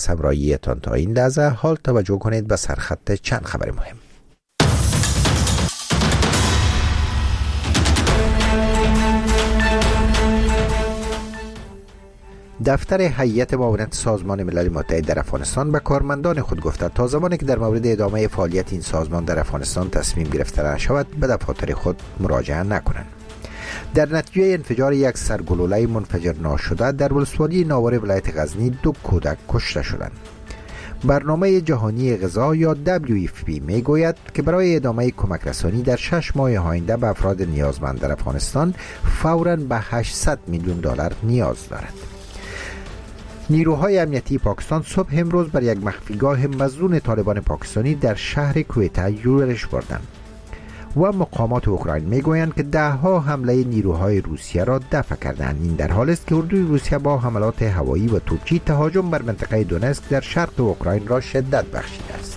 همراهیتان تا این لحظه. حال توجه کنید به سرخط چند خبر مهم. دفتر هیئت معاونت سازمان ملل متحد در افغانستان به کارمندان خود گفته تا زمانی که در مورد ادامه فعالیت این سازمان در افغانستان تصمیم گرفته نشود به دفاتر خود مراجعه نکنند. در نتیجه انفجار یک سرگلوله منفجر ناشده در ولسوالی ناور ولایت غزنی 2 کودک کشته شدند. برنامه جهانی غذا یا WFP می گوید که برای ادامه کمک رسانی در 6 ماه آینده به افراد نیازمند در افغانستان فوراً به 800 میلیون دلار نیاز دارد. نیروهای امنیتی پاکستان صبح امروز بر یک مخفیگاه مظنون طالبان پاکستانی در شهر کویته یورش بردند و مقامات اوکراین میگویند که 10 حمله نیروهای روسیه را دفع کردند. این در حالی است که اردوی روسیه با حملات هوایی و توپچی تهاجم بر منطقه دونسک در شرق اوکراین را شدت بخشیده است.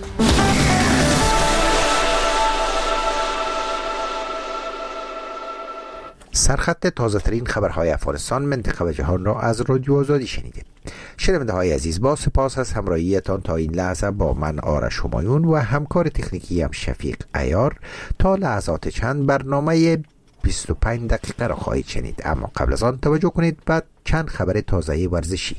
سرخط تازه ترین خبرهای افغانستان، منطقه و جهان را از رادیو آزادی شنیدید. شنونده های عزیز، با سپاس از همراهیتان تا این لحظه با من آرش همایون و همکار تکنیکی هم شفیق عیار. تا لحظات چند برنامه 25 دقیقه را خواهید شنید، اما قبل از آن توجه کنید بعد چند خبر تازه ورزشی.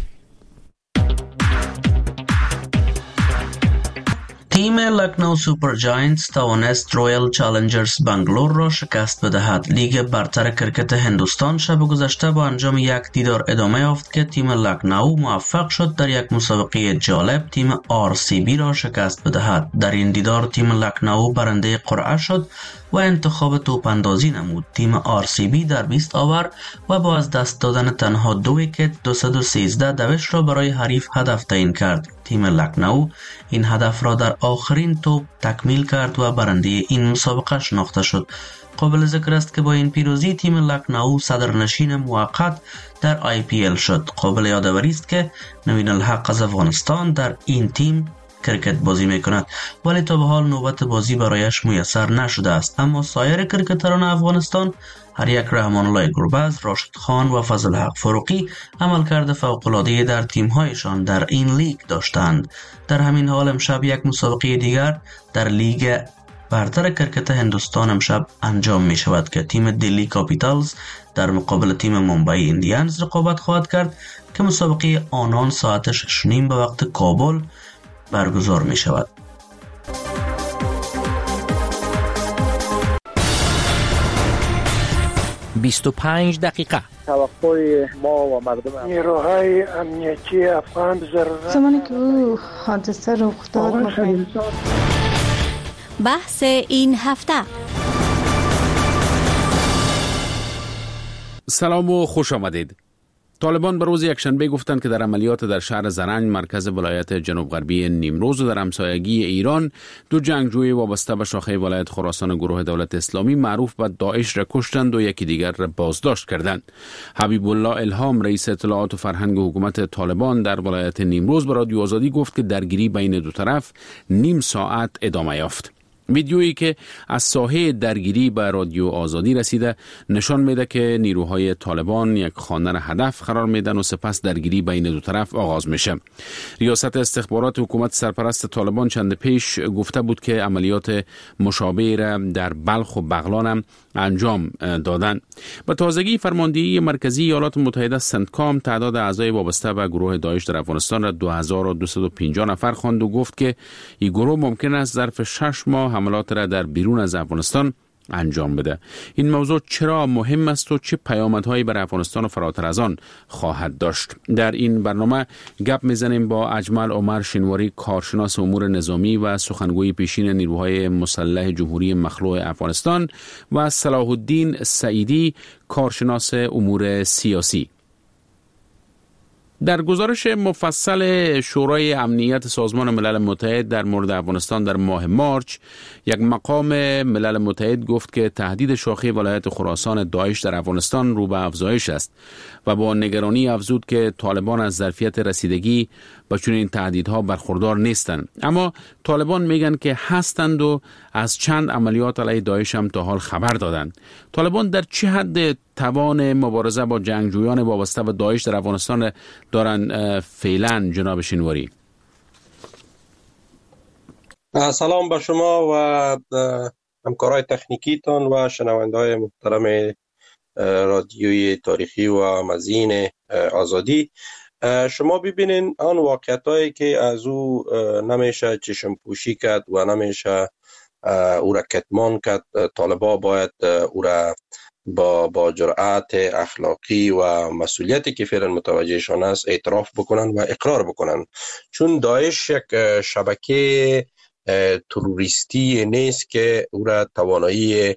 تیم لکنو سوپر جاینتس توانست رویال چالنجرز بنگلور را شکست بدهد. لیگ برتر کرکت هندوستان شب گذشته با انجام یک دیدار ادامه یافت که تیم لکنو موفق شد در یک مسابقه جالب تیم RCB را شکست بدهد. در این دیدار تیم لکنو برنده قرعه شد و انتخاب توپ اندازی نمود. تیم RCB در 20 آور و با از دست دادن تنها 2 ویکت 213 دوش را برای حریف هدف تعیین کرد. تیم لکنو این هدف را در آخرین توپ تکمیل کرد و برنده این مسابقه شناخته شد. قابل ذکر است که با این پیروزی تیم لکنو صدرنشین موقت در IPL شد. قابل یادآوری است که نوین الحق از افغانستان در این تیم کرکت بازی میکند، ولی تا به حال نوبت بازی برایش میسر نشده است. اما سایر کرکتران افغانستان، هر یک رحمان الله گربز، راشد خان و فضل حق فاروقی عملکرد فوق‌العاده در تیم‌هایشان در این لیگ داشتند. در همین حال امشب یک مسابقه دیگر در لیگ برتر کرکت هندوستان امشب انجام می شود که تیم دلی کاپیتالز در مقابل تیم ممبئی ایندیانز رقابت خواهد کرد که مسابقه آنان ساعت 6:30 به وقت کابل برگزار می شود. «25 دقیقه» توقع ما و مردم نیروهای امنیتی افغان ضرورت زمانی که او حادثه رخ داد. بحث این هفته. سلام و خوش آمدید. طالبان به روز یکشنبه گفتند که در عملیات در شهر زرنج مرکز ولایت جنوب غربی نیمروز و در همسایگی ایران 2 جنگجوی وابسته به شاخه ولایت خراسان گروه دولت اسلامی معروف به داعش را کشتند و یکی دیگر را بازداشت کردند. حبیب الله الهام رئیس اطلاعات و فرهنگ حکومت طالبان در ولایت نیمروز به رادیو آزادی گفت که درگیری بین دو طرف نیم ساعت ادامه یافت. ویدیویی که از ساحه درگیری به رادیو آزادی رسیده نشان میده که نیروهای طالبان یک خانه را هدف قرار میدن و سپس درگیری بین دو طرف آغاز میشه. ریاست استخبارات حکومت سرپرست طالبان چند پیش گفته بود که عملیات مشابه را در بلخ و بغلان هم انجام دادن. به تازگی فرماندهی مرکزی ایالات متحده سنتکام تعداد اعضای وابسته به گروه داعش در افغانستان را 2250 نفر خواند و گفت که این گروه ممکن است ظرف 6 ماه حملات را در بیرون از افغانستان انجام بده. این موضوع چرا مهم است و چه پیامدهایی برای افغانستان و فراتر از آن خواهد داشت؟ در این برنامه گپ میزنیم با اجمل عمر شینواری، کارشناس امور نظامی و سخنگوی پیشین نیروهای مسلح جمهوری مخلوع افغانستان، و صلاح الدین سعیدی، کارشناس امور سیاسی. در گزارش مفصل شورای امنیت سازمان ملل متحد در مورد افغانستان در ماه مارچ، یک مقام ملل متحد گفت که تهدید شاخه ولایت خراسان داعش در افغانستان رو به افزایش است و با نگرانی افزود که طالبان از ظرفیت رسیدگی با چنین تهدیدها برخوردار نیستند. اما طالبان میگن که هستند و از چند عملیات علیه داعش هم تا حال خبر دادند. طالبان در چه حد توان مبارزه با جنگجویان وابسته به داعش در افغانستان دارند فعلا جناب شینواری؟ سلام به شما و همکارای تکنیکیتان و شنونده‌های محترم رادیوی تاریخی و مزین آزادی. شما ببینین آن واقعیتایی که از او نمیشه چشم پوشی کرد و نمیشه او را کتمان کرد. طالبا باید او را با جرأت اخلاقی و مسئولیتی که فعلا متوجهشان است اعتراف بکنن و اقرار بکنن، چون داعش یک شبکه تروریستی نیست که او را توانایی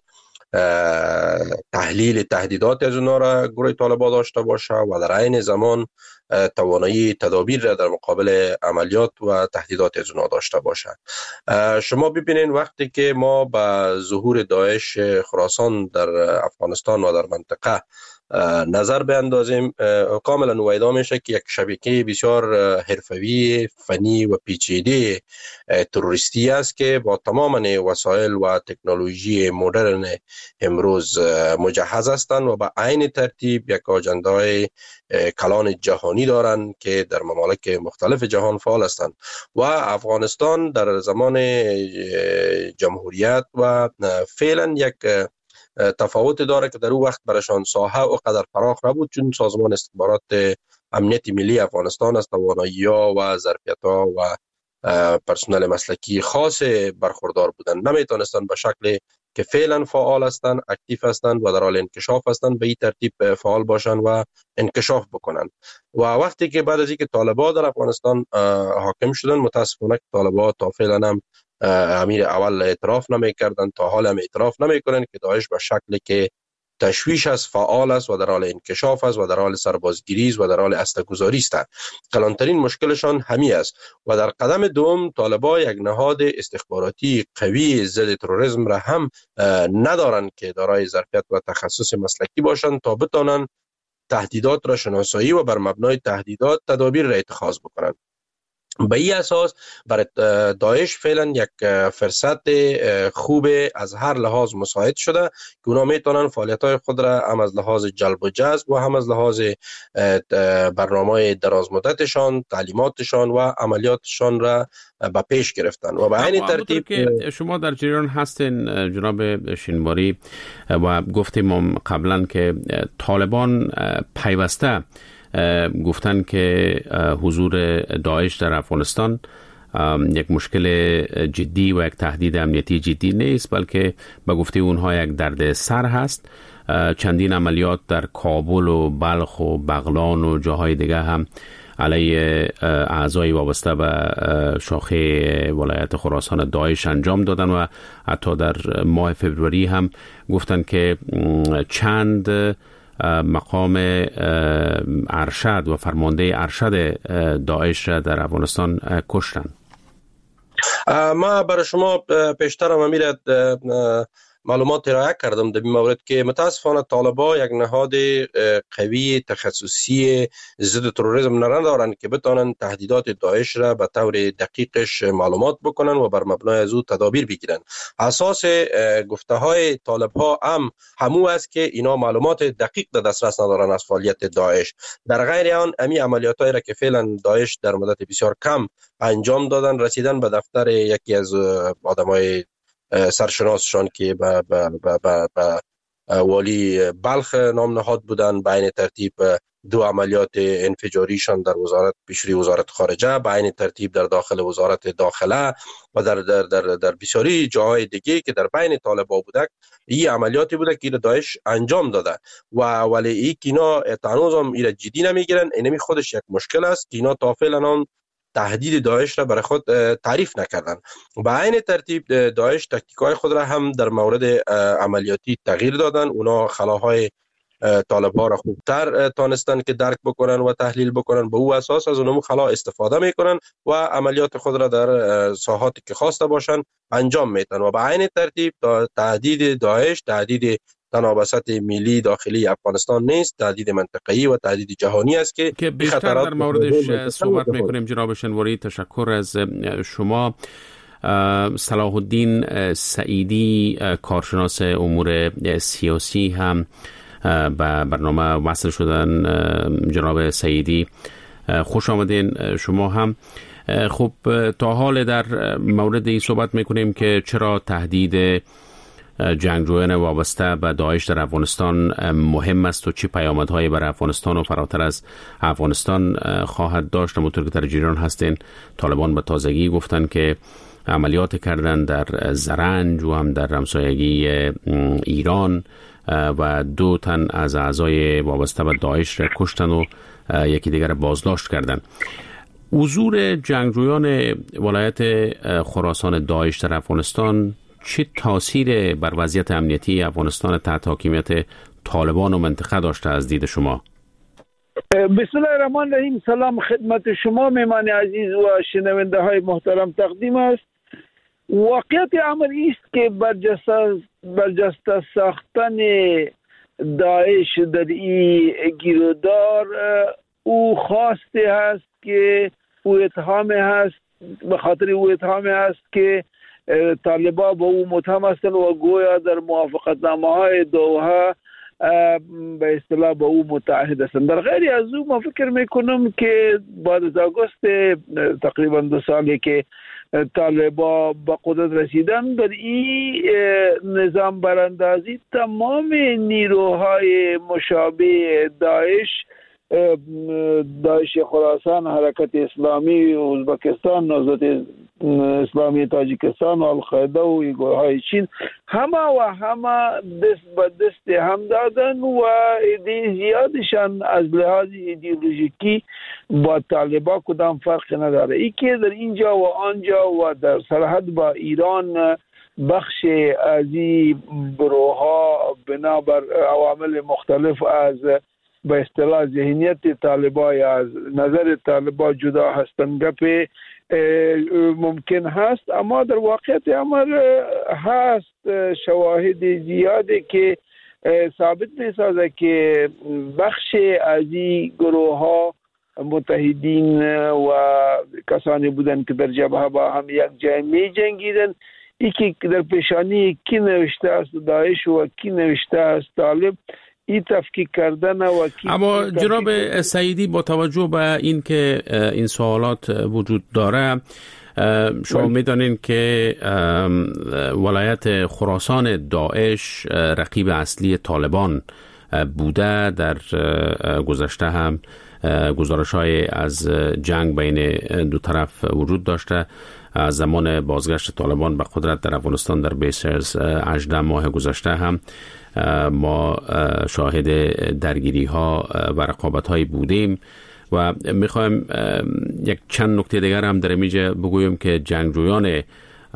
تحلیل تهدیدات از اونا را گروه طالبان داشته باشه و در عین زمان توانایی تدابیر را در مقابل عملیات و تهدیدات از اونا داشته باشه. شما ببینید وقتی که ما به ظهور داعش خراسان در افغانستان و در منطقه نظر بیندازیم، کاملا نویدا میشه که یک شبکه بسیار حرفوی، فنی و پیچیده تروریستی است که با تمام وسایل و تکنولوژی مدرن امروز مجهز هستند و به عین ترتیب یک آجندای کلان جهانی دارند که در ممالک مختلف جهان فعال هستند و افغانستان در زمان جمهوریت و فعلا یک تفاوت داره که در اون وقت برشان ساحه و قدر فراخ نبود، چون سازمان استخبارات امنیت ملی افغانستان از توانایی‌ها و ظرفیت‌ها و پرسنل مسلکی خاص برخوردار بودن، نمیتونستن به شکل که فعلا فعال هستند، اکتیو هستند و در حال انکشاف هستند به این ترتیب فعال باشند و انکشاف بکنند. و وقتی که بعد از اینکه طالبان در افغانستان حاکم شدن، متاسفانه طالبان تا فعلا هم امیر اول اعتراف نمیکردن، تا حال هم اعتراف نمیکنن که داعش به شکلی که تشویش است فعال است و در حال انکشاف است و در حال سربازگیری است و در حال اسلحه‌گذاری است. کلانترین مشکلشان همین است و در قدم دوم طالبان یک نهاد استخباراتی قوی ضد تروریسم را هم ندارند که دارای ظرفیت و تخصص مسلکی باشند تا بتوانند تهدیدات را شناسایی و بر مبنای تهدیدات تدابیر را اتخاذ بکنند. به این اساس برای داعش فعلا یک فرصت خوب از هر لحاظ مساعد شده که اونا میتونن فعالیت‌های خود را هم از لحاظ جلب و جذب و هم از لحاظ برنامه دراز مدتشان، تعلیماتشان و عملیاتشان را به پیش گرفتن و به عین ترتیب که شما در جریان هستین جناب شینواری و گفتیم قبلا که طالبان پیوسته گفتن که حضور داعش در افغانستان یک مشکل جدی و یک تهدید امنیتی جدی نیست، بلکه به گفته اونها یک درد سر هست. چندین عملیات در کابل و بلخ و بغلان و جاهای دیگه هم علیه اعضای وابسته به شاخه ولایت خراسان داعش انجام دادن و حتی در ماه فوریه هم گفتن که چند مقام ارشد و فرمانده ارشد داعش را در افغانستان کشتن. ما برای شما پیشتر هم امیرت معلومات ارائه کردم در این مورد که متاسفانه طالبان یک نهاد قوی تخصصی ضد تروریسم ندارند که بتوانند تهدیدات داعش را به طور دقیقش معلومات بکنن و بر مبنای از او تدابیر بگیرن. اساس گفته های طالبها همو است که اینا معلومات دقیق در دسترس ندارن از فعالیت داعش. در غیر آن امی عملیاتایی را که فعلا داعش در مدت بسیار کم انجام دادن، رسیدن به دفتر یکی از آدمای سرشناسشان که به والی بلخ نام نهاد بودن، به عین ترتیب دو عملیات انفجاریشان در پیشروی وزارت خارجه، به عین ترتیب در داخل وزارت داخله و در بسیاری جاهای دیگه که در بین طالبان بوده، این عملیاتی بوده که داعش انجام داده و ولی این که اینا تنوز هم اینا جدی نمیگیرن. اینمی خودش یک مشکل است که اینا تا فعلا تهدید داعش را برای خود تعریف نکردن. به عین ترتیب داعش تکتیک‌های خود را هم در مورد عملیاتی تغییر دادن. اونا خلاهای طالب‌ها را خوبتر تانستن که درک بکنن و تحلیل بکنن، به او اساس از اونم خلا استفاده میکنن و عملیات خود را در ساحاتی که خواسته باشن انجام میدن و به عین ترتیب تهدید داعش تهدید تنها بسط ملی داخلی افغانستان نیست، تهدید منطقه‌ای و تهدید جهانی است که بیشتر در موردش صحبت میکنیم. جناب شنواری، تشکر از شما. صلاح الدین سعیدی، کارشناس امور سیاسی، هم به برنامه وصل شدن. جناب سعیدی خوش آمدین شما هم. خب تا حال در مورد این صحبت میکنیم که چرا تهدید جنگجویان وابسته به داعش در افغانستان مهم است و چه پیامدهایی برای افغانستان و فراتر از افغانستان خواهد داشت. همونطور که در جریان هستین، طالبان به تازگی گفتن که عملیات کردن در زرنج و هم در همسایگی ایران و 2 تن از اعضای وابسته به داعش را کشتن و یکی دیگر بازداشت کردن. حضور جنگجویان ولایت خراسان داعش در افغانستان چه تاثیر بر وضعیت امنیتی افغانستان تحت حاکمیت طالبان و منطقه داشته از دید شما؟ بسم الله الرحمن الرحیم. سلام خدمت شما مهمان عزیز و شنونده های محترم تقدیم است. واقعیت عملی است که برجسته ساختن داعش در این گیرودار او خواسته است که او اتهام هست، به خاطر او اتهام هست که طالبان با او متهم هستند و گویا در موافقتنامه‌های دوحه به اصطلاح با او متعهد هستند. در غیر از او ما فکر میکنم که بعد از آگوست تقریبا 2 سالی که طالبان به قدرت رسیدن، در این نظام براندازی تمام نیروهای مشابه داعش خراسان، حرکت اسلامی ازبکستان، نهضت اسلامی تاجیکستان و القاعده و گروه‌های چین همه دست به دست هم دادن و ایده زیادشان از لحاظ ایدئولوژیکی با طالبان کدام فرق نداره. ای که در اینجا و آنجا و در سرحد با ایران بخش از این گروه‌ها بنابر عوامل مختلف از به اصطلاح ذهنیت طالبان یا از نظر طالبان جدا هستند گپ ممکن هست، اما در واقعیت عمل هست شواهد زیاده که ثابت می‌سازه که بخش از این گروه ها متحدین و کسانی بودند که در جبهه با هم یک جای می جنگیدن. یکی در پیشانی کی نوشته است داعش و کی نوشته است طالب، این تفکیک کردن و اما جناب سعیدی، با توجه به این که این سوالات وجود داره، شما میدانین که ولایت خراسان داعش رقیب اصلی طالبان بوده. در گذشته هم گزارش‌های از جنگ بین 2 طرف وجود داشته. از زمان بازگشت طالبان به قدرت در افغانستان در بیش از 18 ماه گذشته هم ما شاهد درگیری ها و رقابت های بودیم و میخوایم یک چند نکته دیگر هم در اینجا بگویم که جنگجویان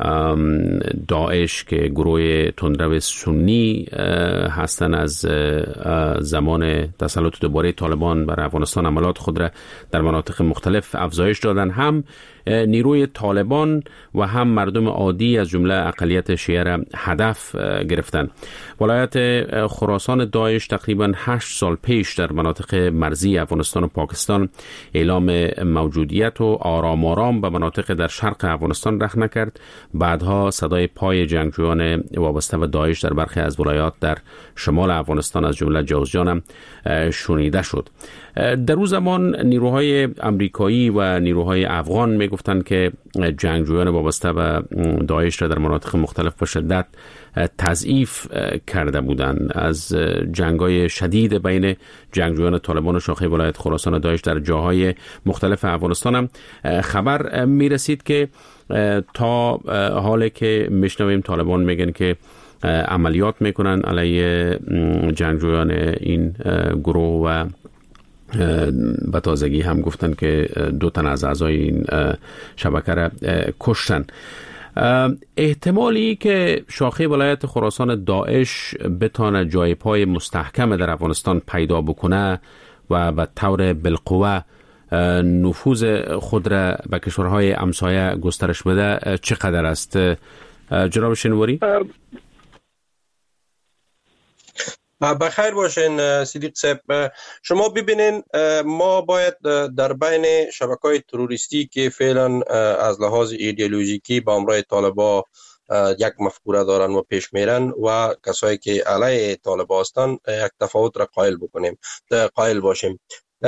داعش که گروه تندرو سنی هستند از زمان تسلط دوباره طالبان بر افغانستان عملیات خود را در مناطق مختلف افزایش دادن، هم نیروی طالبان و هم مردم عادی از جمله اقلیت شیعه را هدف گرفتن. ولایت خراسان داعش تقریبا 8 سال پیش در مناطق مرزی افغانستان و پاکستان اعلام موجودیت و آرام به مناطق در شرق افغانستان رخ نکرد. بعدها صدای پای جنگجویان وابسته به داعش در برخی از ولایات در شمال افغانستان از جمله جوزجان هم شنیده شد. در اون زمان نیروهای امریکایی و نیروهای افغان میگفتند که جنگجویان وابسته به داعش را در مناطق مختلف به شدت تضعیف کرده بودند. از جنگ‌های شدید بین جنگجویان طالبان و شاخه ولایت خراسان داعش در جاهای مختلف افغانستان هم خبر میرسید که تا حالی که میشنویم طالبان میگن که عملیات میکنن علیه جنگجویان این گروه و به تازگی هم گفتن که 2 تن از اعضای این شبکه را کشتن. احتمالی که شاخه ولایت خراسان داعش بتانه جای پای مستحکم در افغانستان پیدا بکنه و به طور بالقوه نفوذ خود را به کشورهای همسایه گسترش بده چقدر است؟ جناب شنواری؟ بخیر باشین صدیق صاحب. شما ببینین ما باید در بین شبکه‌های تروریستی که فعلا از لحاظ ایدئولوژیکی با همراه طالبان یک مفکوره دارن و پیش میرن و کسایی که علیه طالبان هستن یک تفاوت را قائل باشیم.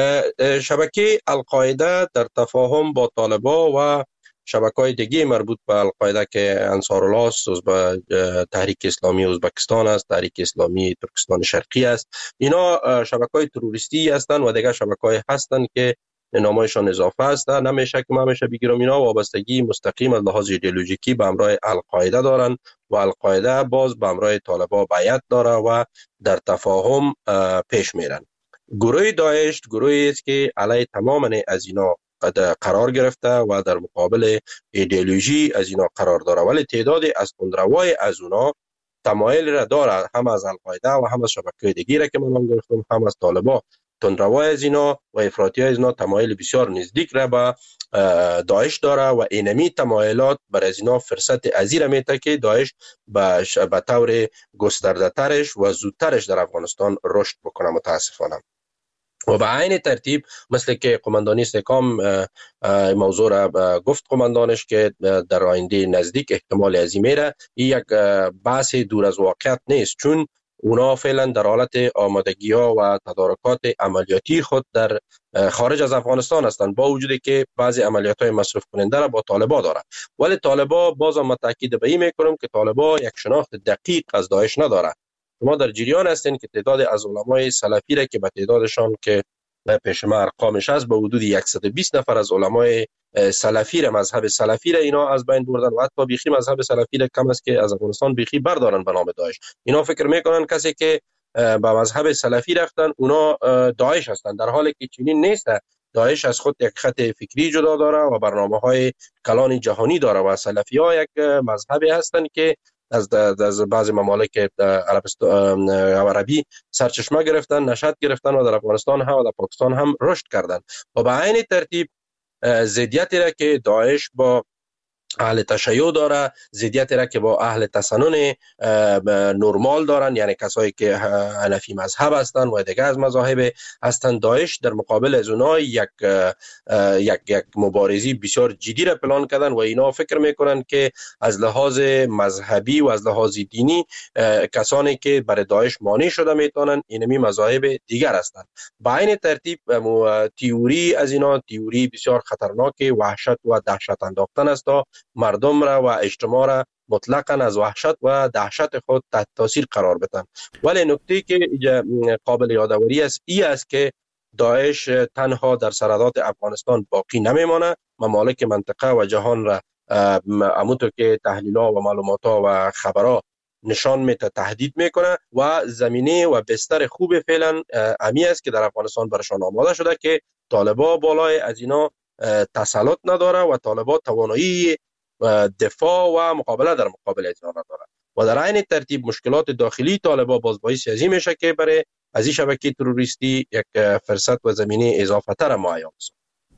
شبکه القاعده در تفاهم با طالبان و شبکه‌های دیگه مربوط به القاعده که انصارالله است، به تحریک اسلامی ازبکستان است، تحریک اسلامی ترکستان شرقی است، اینا شبکه‌های تروریستی هستند و دیگه شبکه‌های هستند که نامایشان اضافه است. نمیشه که ما همیشه بگیرم اینا وابستگی مستقیم از لحاظ ایدئولوژیکی به همراه القاعده دارند و القاعده باز به همراه طالبان بیعت داره و در تفاهم پیش میرن. گروه داعش گروهی است که علیه تماما از اینا قرار گرفته و در مقابل ایدئولوژی از اینا قرار داره، ولی تعدادی از تندروای از اونا تمایل را داره، هم از القاعده و هم از شبکه‌های دیگه را که من گفتم، هم از طالبان. تندروای از اینا و افراطی از اینا تمایل بسیار نزدیک را به داعش داره و اینمی تمایلات بر از اینا فرصت ازیره میته که داعش به طور گسترده ترش و زودترش در افغانستان رشد بکنه متاسفانه. و به عین ترتیب مثل که قماندانی استحکام موضوع را گفت قماندانش که در آینده نزدیک احتمال ازی میره، یک بحث دور از واقعیت نیست، چون اونا فعلا در حالت آمادگی ها و تدارکات عملیاتی خود در خارج از افغانستان هستند، با وجودی که بعضی عملیات های مصرف کننده را با طالبان داره. ولی طالبان بازم من تاکید به این میکنم که طالبان یک شناخت دقیق از داعش نداره. شما در جریان هستین که تعداد از علمای سلفی را که به تعدادشان که پیش ما ارقامش هست به حدود 120 نفر از علمای سلفی را، مذهب سلفی را اینا از بین بردن و حتی بیخی مذهب سلفی را کم است که از افغانستان بیخی بردارن به نام داعش. اینا فکر میکنن کسی که به مذهب سلفی رفتن اونا داعش هستند، در حالی که چنین نیست. داعش از خود یک خط فکری جدا داره و برنامه‌های کلان جهانی داره و سلفی ها یک مذهبی هستند که از بعضی ممالک عربستان عربی سرچشمه گرفتن، نشأت گرفتن و در افغانستان هم و در پاکستان هم رشد کردند. و به عین ترتیب ضدیتی را که داعش با اهل تشیع داره، ضدیتی را که با اهل تسنن نرمال دارن، یعنی کسایی که حنفی مذهب هستن و دیگه از مذاهب هستن، داعش در مقابل از اونها یک مبارزی بسیار جدی را پلان کردن و اینا فکر میکنن که از لحاظ مذهبی و از لحاظ دینی کسانی که برای داعش مانع شده میتونن اینمی مذاهب دیگر هستند. با این ترتیب تئوری از اینا تئوری بسیار خطرناک وحشت و دهشت انداختن است تا مردم را و اجتماع را مطلقاً از وحشت و دهشت خود تحت تاثیر قرار بدن. ولی نکته که قابل یادآوری است این است که داعش تنها در سرحدات افغانستان باقی نمیمانه، ممالک منطقه و جهان را همونطور که تحلیل‌ها و معلومات‌ها و خبرها نشان میده تهدید میکنه و زمینه و بستر خوب فعلا امی است که در افغانستان برشان آماده شده که طالبان بالای از اینا تسلط نداره و طالبان توانایی دفاع و مقابله در مقابل از اینا نداره و در عین ترتیب مشکلات داخلی طالبان باز باعث ازی میشه که برای از این شبکه تروریستی یک فرصت و زمینه اضافه تر معین است.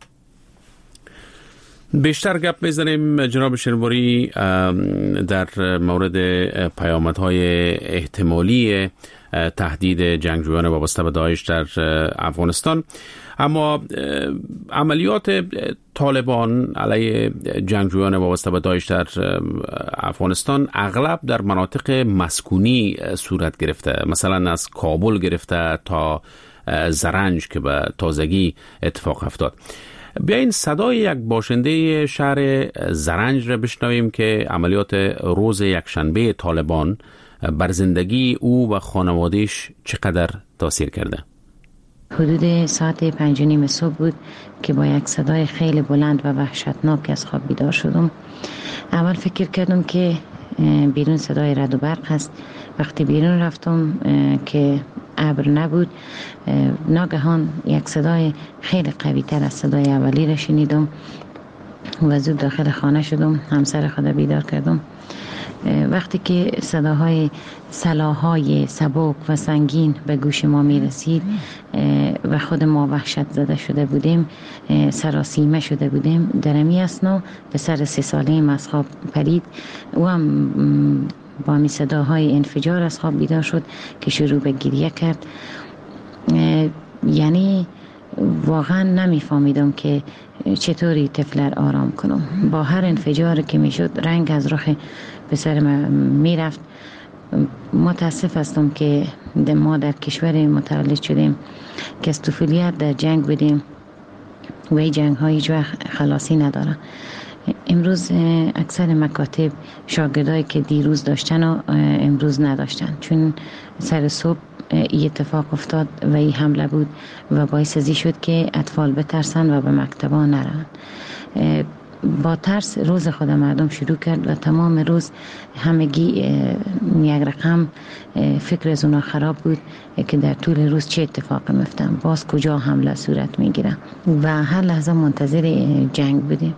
بیشتر گپ میزنیم جناب شنواری در مورد پیامدهای احتمالی تهدید جنگجویان وابسته به داعش در افغانستان، اما عملیات طالبان علیه جنگجویان وابسته به داعش در افغانستان اغلب در مناطق مسکونی صورت گرفته، مثلا از کابل گرفته تا زرنج که به تازگی اتفاق افتاد. بیاین صدای یک باشنده شهر زرنج را بشنویم که عملیات روز یکشنبه طالبان بر زندگی او و خانوادهش چقدر تاثیر کرده. حدود ساعت 5:30 صبح بود که با یک صدای خیلی بلند و وحشتناک از خواب بیدار شدم. اول فکر کردم که بیرون صدای رعد و برق هست. وقتی بیرون رفتم که ابر نبود، ناگهان یک صدای خیلی قوی تر از صدای اولی را شنیدم و زود داخل خانه شدم، همسر خود بیدار کردم. وقتی که صداهای سلاح‌های سبک و سنگین به گوش ما می رسید و خود ما وحشت زده شده بودیم، سراسیمه شده بودیم، در امی اثنا پسر 3 ساله‌ام از خواب پرید. او هم با می صداهای انفجار از خواب بیدار شد که شروع به گریه کرد. یعنی واقعا نمیفهمیدم که چطوری طفل آرام کنم. با هر انفجار که می شد رنگ از رخ پسر می رفت. متاسف هستم که ما در کشور متولد شدیم که از طفولیت در جنگ بودیم و این جنگ ها هیچ وقت خلاصی نداره. امروز اکثر مکاتب شاگردایی که دیروز داشتن و امروز نداشتن، چون سر صبح این اتفاق افتاد و این حمله بود و باعث ازی شد که اطفال بترسن و به مکتبا نرن. با ترس روز خود مردم شروع کرد و تمام روز همگی یک رقم فکر از اونا خراب بود که در طول روز چه اتفاقی میفتن، باز کجا حمله صورت میگیره و هر لحظه منتظر جنگ بودیم.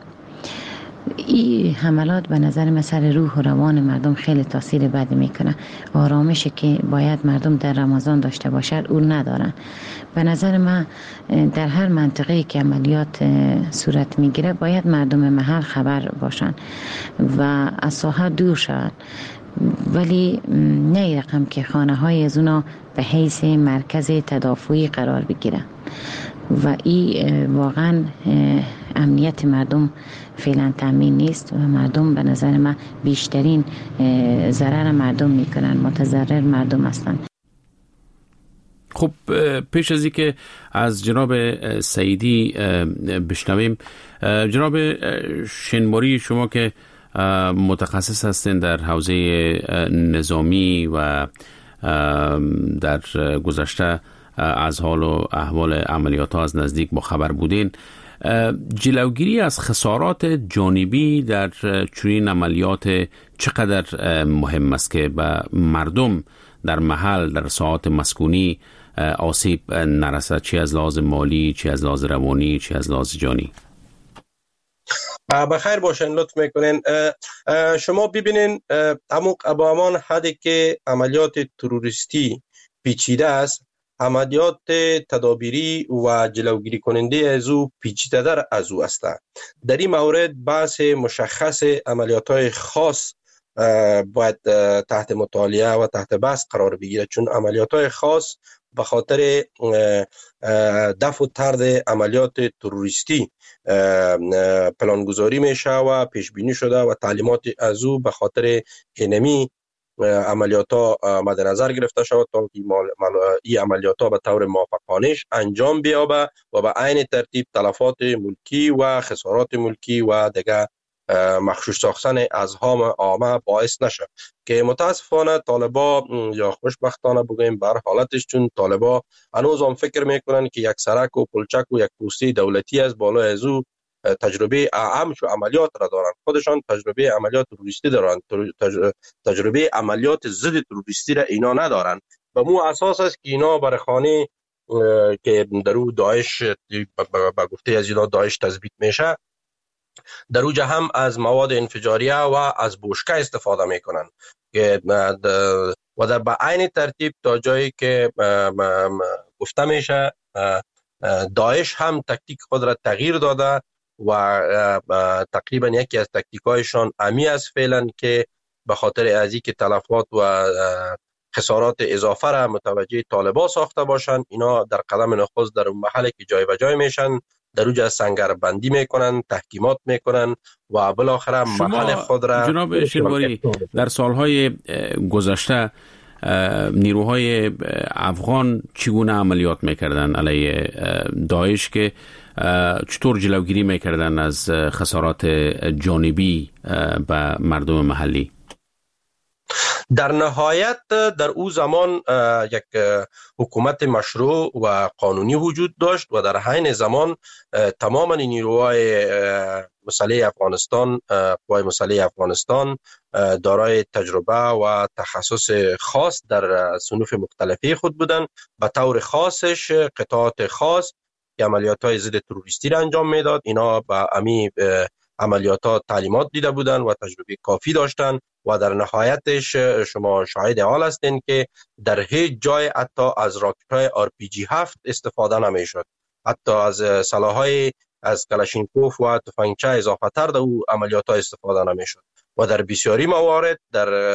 این حملات به نظر من سر روح و روان مردم خیلی تاثیر بد میکنه. آرامشی که باید مردم در رمضان داشته باشد اون ندارن. به نظر من در هر منطقه‌ای که عملیات صورت میگیره باید مردم محل خبر باشن و از ساحه دور شوند، ولی نه رقم که خانه های از اونا به حیث مرکز تدافعی قرار بگیره و این واقعا امنیت مردم فعلا تامین نیست و مردم به نظر من بیشترین ضرر مردم میکنن، متضرر مردم هستند. خب پیش از اینکه از جناب سعیدی بشنویم، جناب شنباری، شما که متخصص هستین در حوزه نظامی و در گذشته از حال و احوال عملیات ها از نزدیک با خبر بودین، جلوگیری از خسارات جانبی در چنین عملیات چقدر مهم است که به مردم در محل در ساعات مسکونی آسیب نرسد، چی از لحاظ مالی، چی از لحاظ روانی، چی از لحاظ جانی؟ بخیر باشین، لطف میکنین. شما ببینین با همان حدی که عملیات تروریستی پیچیده است، عملیات تدابیری و جلوگیری کننده از او پیچیده در از او است. در این مورد بحث مشخص عملیات های خاص باید تحت مطالعه و تحت بحث قرار بگیرد، چون عملیات های خاص به خاطر دفع و طرد عملیات تروریستی پلانگذاری میشه و پیش بینی شده و تعلیمات از او به خاطر اینمی عملیات ها مد نظر گرفته شود تا که این عملیات ها به طور موفقانه انجام بیابه و به عین ترتیب تلفات ملکی و خسارات ملکی و دیگه مخشوش ساختن ازهام عامه باعث نشه، که متاسفانه طالبا یا خوشبختانه بگویم بر حالتش، چون طالبا هنوز هم فکر میکنن که یک سرک و پلچک و یک پوسته دولتی از بالا از او تجربه اعم شو عملیات را دارن. خودشان تجربه عملیات تروریستی دارن، تجربه عملیات ضد تروریستی را اینا ندارن. به مو اساس است که اینا برای خانه که در او داعش به گفته از اینا داعش تثبیت میشه، در اوجه هم از مواد انفجاریه و از بوشکه استفاده میکنن و در به عین ترتیب تا جایی که گفته میشه داعش هم تکتیک خود را تغییر داده و تقریبا یکی از تکتیکایشان امی است فعلا که به خاطر از اینکه تلفات و خسارات اضافه را متوجه طالبا ساخته باشند، اینا در قدم نخست در اون محله که جای به جای میشن در اوجه سنگر بندی میکنن، تحکیمات میکنن و بالاخره محل خود را. جناب شنواری، در سالهای گذشته نیروهای افغان چگونه عملیات میکردن علیه داعش که چطور جلوگیری میکردن از خسارات جانبی به مردم محلی؟ در نهایت در او زمان یک حکومت مشروع و قانونی وجود داشت و در حین زمان تماما نیروهای مسلح افغانستان، قوای مسلح افغانستان دارای تجربه و تخصص خاص در صنوف مختلفی خود بودند. به طور خاصش قطعات خاص که عملیات‌های ضد تروریستی را انجام میداد، اینا به امی عملیات‌ها تعلیمات دیده بودند و تجربه کافی داشتند و در نهایتش شما شاهد حال هستین که در هیچ جای حتی از راکت‌های RPG-7 استفاده نمی‌شد، حتی از سلاح‌های از کلاشینکوف و تفنگچه اضافه تر در او عملیات‌ها استفاده نمی‌شد و در بسیاری موارد در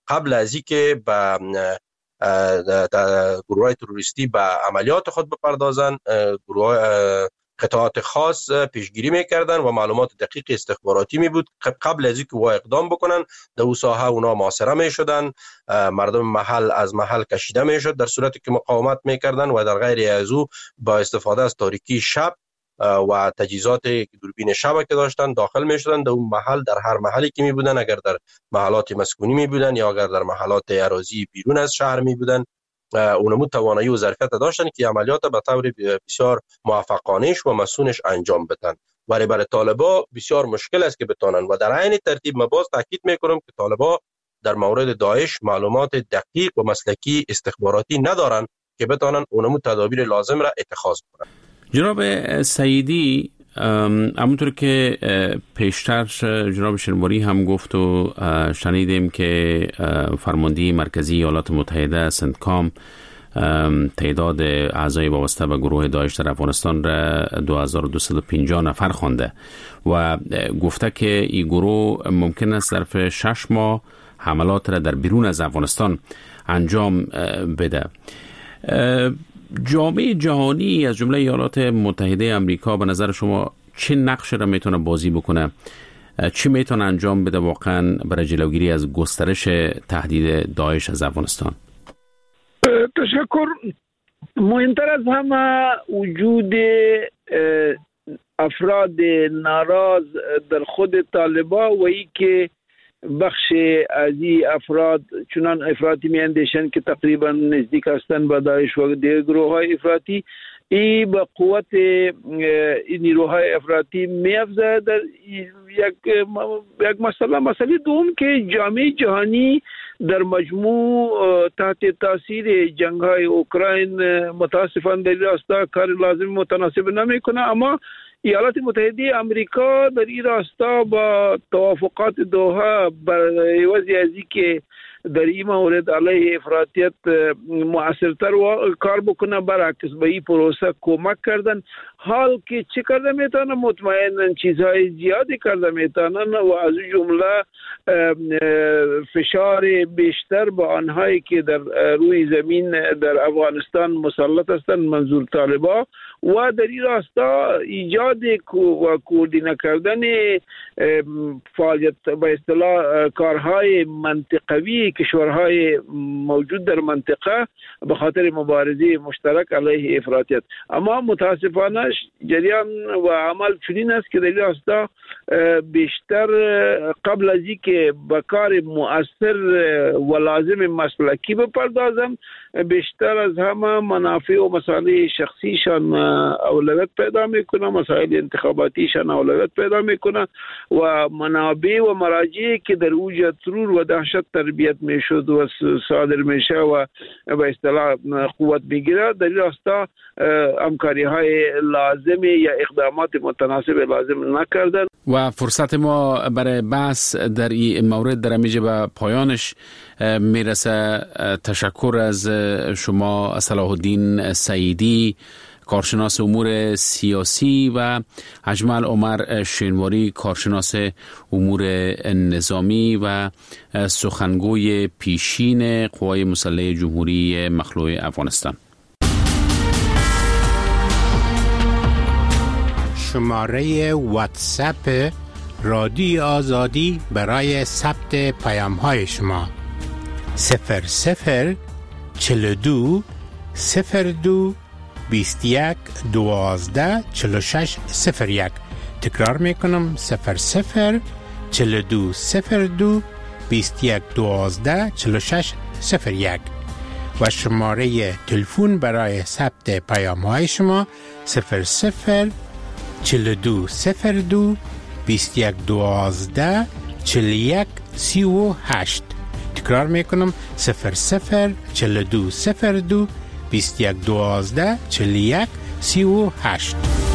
قبل از اینکه به گروه‌های تروریستی به عملیات خود بپردازند، گروه قطعات خاص پیشگیری میکردن و معلومات دقیق استخباراتی می بود قبل از اینکه اقدام بکنن. در اون ساحه اونا محاصره میشدن، مردم محل از محل کشیده میشد در صورتی که مقاومت میکردن و در غیر از او با استفاده از تاریکی شب و تجهیزات دوربین شب که داشتن داخل میشدن در اون محل. در هر محلی که می بودن، اگر در محلات مسکونی می بودن یا اگر در محلات اراضی بیرون از شهر می بودن، اونمو توانایی و ظرفیت داشتن که عملیات به طور بسیار موفقانه‌اش و مسئولش انجام بدن. ولی برای طالبا بسیار مشکل است که بتونن. و در عین ترتیب ما باز تاکید میکنم که طالبا در مورد داعش معلومات دقیق و مسلکی استخباراتی ندارن که بتونن اونمو تدابیر لازم را اتخاذ کنن. جناب سعیدی، همونطور که پیشتر جناب شنواری هم گفت و شنیدیم که فرمانده مرکزی ایالات متحده سنتکام تعداد اعضای وابسته به گروه داعش در افغانستان را 2250 نفر خوانده و گفته که این گروه ممکن است ظرف 6 ماه حملات را در بیرون از افغانستان انجام بده. جامعه جهانی از جمله ایالات متحده آمریکا به نظر شما چه نقش را میتونه بازی بکنه؟ چی میتونه انجام بده واقعا برای جلوگیری از گسترش تهدید داعش از افغانستان؟ تشکر. مهمتر از همه وجود افراد ناراض در خود طالبان و ای که بخش از این افراد چنان افراطی می اندیشند که تقریبا نزدیک هستند به داعش و دیگر گروه های افراطی، این به قوت نیروهای افراطی می افزاید. در یک مسئله دوم که جامعه جهانی در مجموع تحت تاثیر جنگ های اوکراین متاسفانه در راستا کار لازم متناسب نمی کنه، اما ایالات متحده آمریکا در این راستا با توافقات دوحه برای وضعی که در این مورد علیه افراطیت مؤثرتر کار بکنه، برعکس به این پروسه کمک کردن. حال که چه کرده میتونن؟ مطمئنن چیزهای زیادی کرده میتونن و از جمله فشار بیشتر به آنهایی که در روی زمین در افغانستان مسلط هستند، منظور طالبان، و در این راستا ایجاد و کوردینه کردن فعالیت به اصطلاح کارهای منطقوی کشورهای موجود در منطقه به خاطر مبارزه مشترک علیه افراطیت. اما متاسفانه جریان و عمل چنین است که در این راستا بیشتر قبل از اینکه به کار مؤثر و لازم مسلکی بپردازم، بیشتر از همه منافع و مسائل شخصیشان اولویت پیدا میکنه، مسائل انتخاباتیشان اولویت پیدا میکنه و منابع و مراجعی که در اوج ترور و دهشت تربیت میشد و صادر میشه و به اصطلاح قوت میگیره، در این راستا همکاری های لازم یا اقدامات متناسب لازم نکردن. و فرصت ما برای بحث در این مورد در میجه به پایانش میرسه. تشکر از شما صلاح الدین سعیدی، کارشناس امور سیاسی، و اجمل عمر شینواری، کارشناس امور نظامی و سخنگوی پیشین قوای مسلح جمهوری مخلوع افغانستان. شماره واتساپ رادیو آزادی برای ثبت پیام‌های شما 00 42 02 21 12 46 01. تکرار میکنم 00 42 02 21 12 46 01 و شماره تلفن برای ثبت پیام‌های شما 00 42 02 21 12 41 38. تکرار میکنم 00 42 02 21 12 41 38.